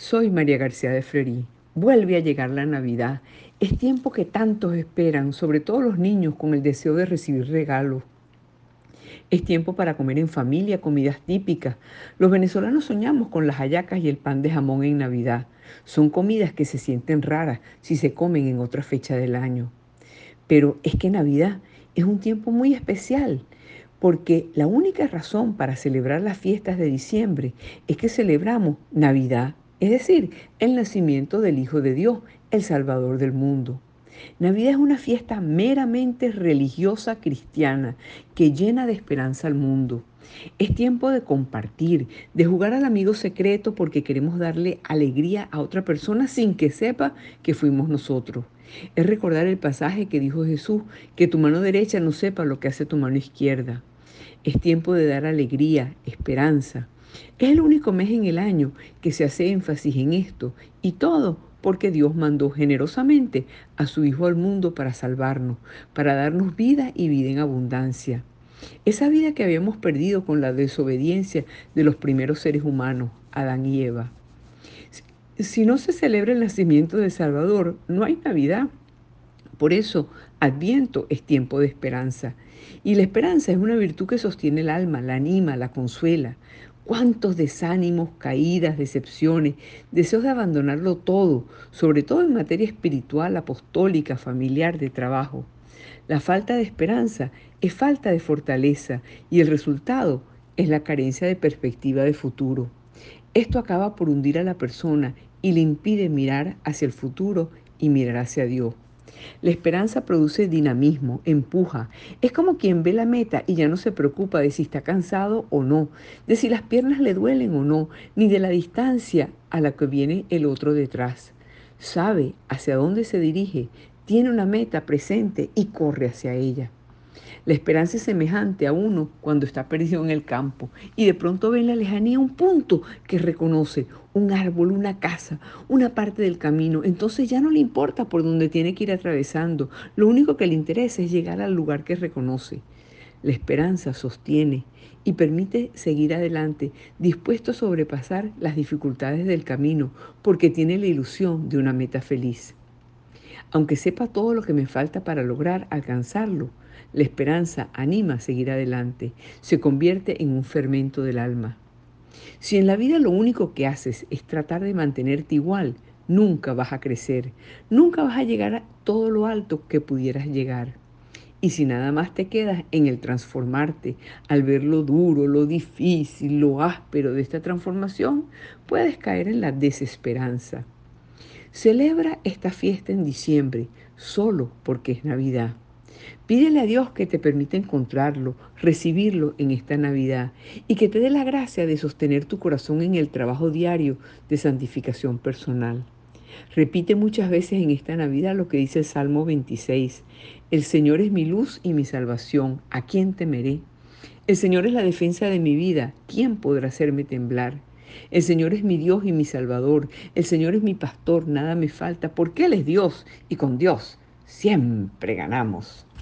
Soy María García de Fleury. Vuelve a llegar la Navidad. Es tiempo que tantos esperan, sobre todo los niños con el deseo de recibir regalos. Es tiempo para comer en familia comidas típicas. Los venezolanos soñamos con las hallacas y el pan de jamón en Navidad. Son comidas que se sienten raras si se comen en otra fecha del año. Pero es que Navidad es un tiempo muy especial, porque la única razón para celebrar las fiestas de diciembre es que celebramos Navidad, es decir, el nacimiento del Hijo de Dios, el Salvador del mundo. Navidad es una fiesta meramente religiosa cristiana que llena de esperanza al mundo. Es tiempo de compartir, de jugar al amigo secreto porque queremos darle alegría a otra persona sin que sepa que fuimos nosotros. Es recordar el pasaje que dijo Jesús, que tu mano derecha no sepa lo que hace tu mano izquierda. Es tiempo de dar alegría, esperanza. Es el único mes en el año que se hace énfasis en esto, y todo porque Dios mandó generosamente a su Hijo al mundo para salvarnos, para darnos vida y vida en abundancia. Esa vida que habíamos perdido con la desobediencia de los primeros seres humanos, Adán y Eva. Si no se celebra el nacimiento del Salvador, no hay Navidad. Por eso, Adviento es tiempo de esperanza. Y la esperanza es una virtud que sostiene el alma, la anima, la consuela. Cuántos desánimos, caídas, decepciones, deseos de abandonarlo todo, sobre todo en materia espiritual, apostólica, familiar, de trabajo. La falta de esperanza es falta de fortaleza y el resultado es la carencia de perspectiva de futuro. Esto acaba por hundir a la persona y le impide mirar hacia el futuro y mirar hacia Dios. La esperanza produce dinamismo, empuja. Es como quien ve la meta y ya no se preocupa de si está cansado o no, de si las piernas le duelen o no, ni de la distancia a la que viene el otro detrás. Sabe hacia dónde se dirige, tiene una meta presente y corre hacia ella. La esperanza es semejante a uno cuando está perdido en el campo y de pronto ve en la lejanía un punto que reconoce, un árbol, una casa, una parte del camino. Entonces ya no le importa por dónde tiene que ir atravesando. Lo único que le interesa es llegar al lugar que reconoce. La esperanza sostiene y permite seguir adelante, dispuesto a sobrepasar las dificultades del camino, porque tiene la ilusión de una meta feliz. Aunque sepa todo lo que me falta para lograr alcanzarlo, la esperanza anima a seguir adelante, se convierte en un fermento del alma. Si en la vida lo único que haces es tratar de mantenerte igual, nunca vas a crecer, nunca vas a llegar a todo lo alto que pudieras llegar. Y si nada más te quedas en el transformarte, al ver lo duro, lo difícil, lo áspero de esta transformación, puedes caer en la desesperanza. Celebra esta fiesta en diciembre, solo porque es Navidad. Pídele a Dios que te permita encontrarlo, recibirlo en esta Navidad y que te dé la gracia de sostener tu corazón en el trabajo diario de santificación personal. Repite muchas veces en esta Navidad lo que dice el Salmo 26. El Señor es mi luz y mi salvación. ¿A quién temeré? El Señor es la defensa de mi vida. ¿Quién podrá hacerme temblar? El Señor es mi Dios y mi Salvador. El Señor es mi pastor. Nada me falta porque Él es Dios y con Dios siempre ganamos.